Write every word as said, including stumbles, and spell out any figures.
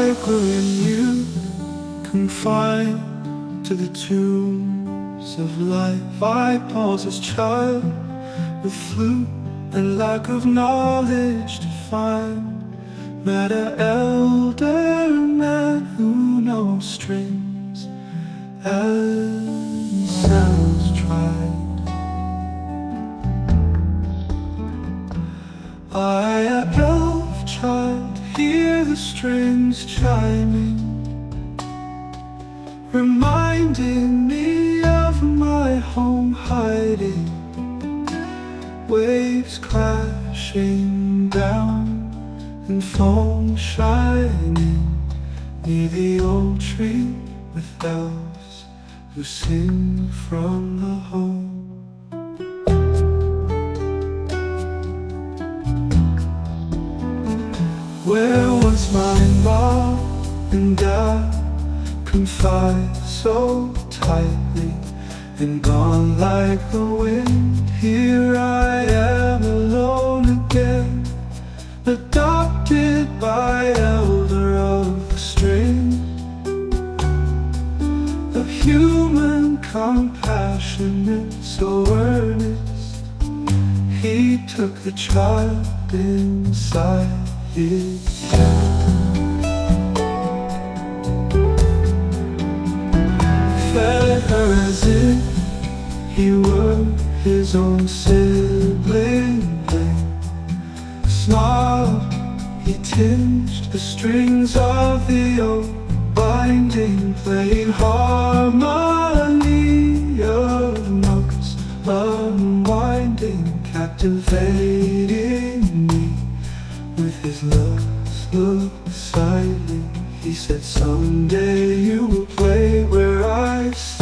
like we're new, confined to the tombs of life. I pause as child with flute and lack of knowledge to find. Met an elder man who knows strings and sounds tried. I, a elf child, hear the strings chiming, reminding me of my home hiding. Waves crashing down and foam shining near the old tree with elves who sing from the home. Where was my mom and dad, confined so tightly and gone like the wind? Here I am alone again, adopted by elder of the string. A human compassionate, so earnest, he took the child inside his head, fed her as if he were his own sibling. Smiled, he tinged the strings of the old binding, playing harmony of notes, unwinding, captivating me with his love's look silent. He said, someday you will play where I stand.